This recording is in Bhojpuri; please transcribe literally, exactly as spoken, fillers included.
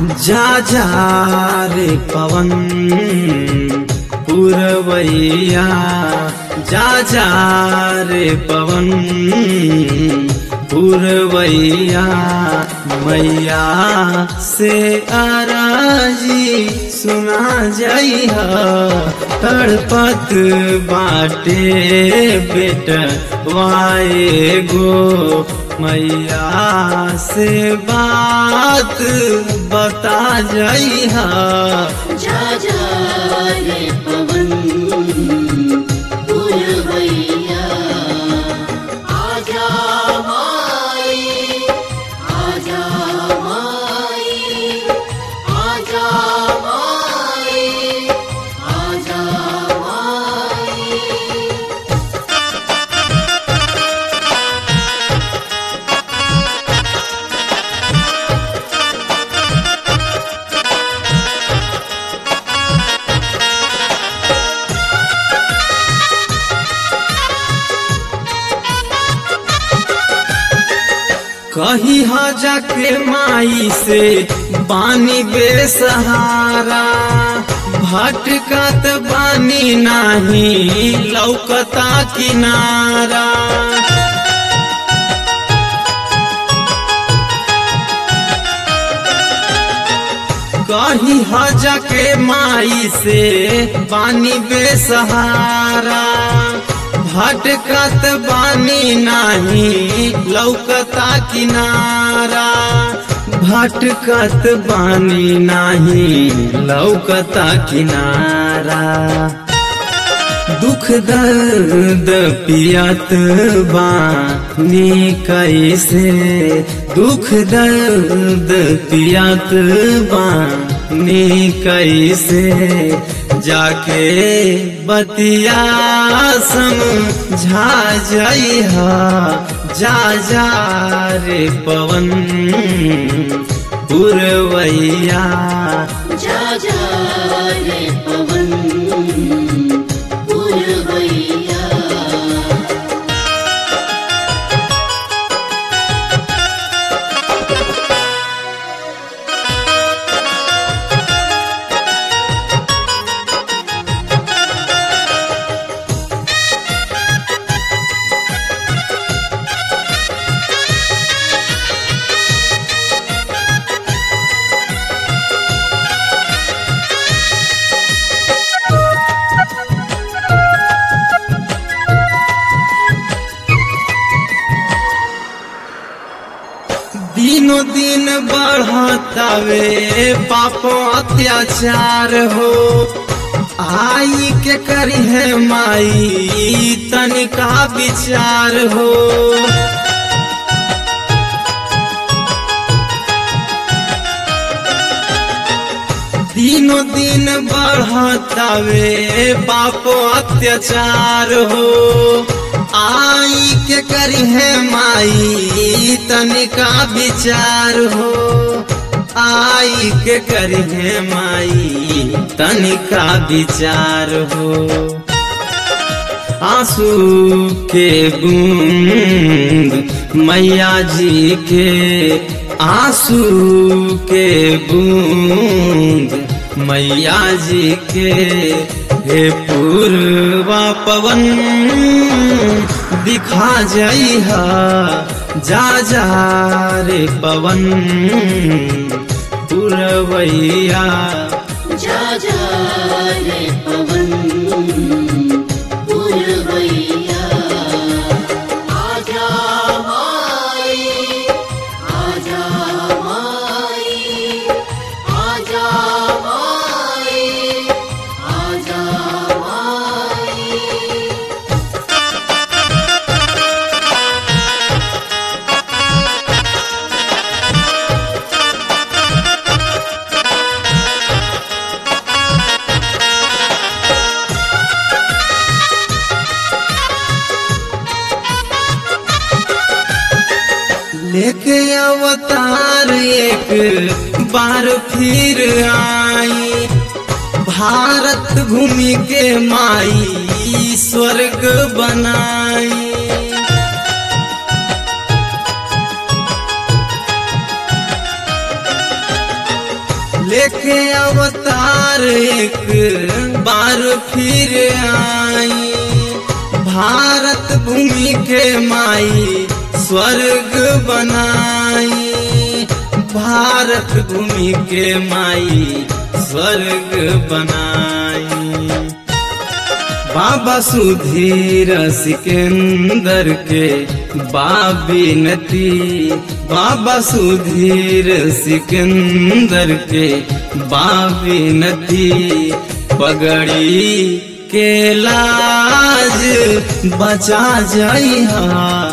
जा जा रे पवन पुरवैया, जा जा रे पवन पुरवैया, मैया से अराजी सुना जइहा, तड़पत बाटे बेटवाए गो, मैया से बात बता जइहा। जा जा रे पवन पुरवैया, आजा माई, आजा माई, आजा माई, आजा माई। कही हा जाके माई से बानी बेसहारा, भटकत बानी नाही लौकता किनारा। कही हा जाके माई से बानी बेसहारा, भटकत बानी नाही लौकता किनारा, भटकत बानी नाही लौकता किनारा। दुख दर्द पियत बानी कैसे, दुख दर्द पियत बानी कैसे, जाके बतिया समझा जइहा, जा जा रे पवन पुरवैया, जा जा रे पवन पुरवैया। दिनों दिन बढ़तावे पापो अत्याचार हो, आई के करी है माई तनिका विचार हो। दिनों दिन बढ़तावे पापो अत्याचार हो, आई के करी है माई तनिका विचार हो, आई के करी है माई तनिका विचार हो। आंसू के बूंद मैया जी के, आंसू के बूंद मैया जी के, हे पूर्वा पवन दिखा जइहा, जा जा रे पवन पुरवैया, जा जा रे पवन पुरवैया, आजा माई, आजा माई, आजा माई, आजा माई। लेके अवतार एक बार फिर आई, भारत भूमि के माई स्वर्ग बनाई। अवतार एक बार फिर आई, भारत भूमि के माई स्वर्ग बनाई, भारत भूमि के माई स्वर्ग बनाई। बाबा सुधीर सिकंदर के बाबिनती, बाबा सुधीर सिकंदर के बाबिनती, पगड़ी के लाज बचा जइहा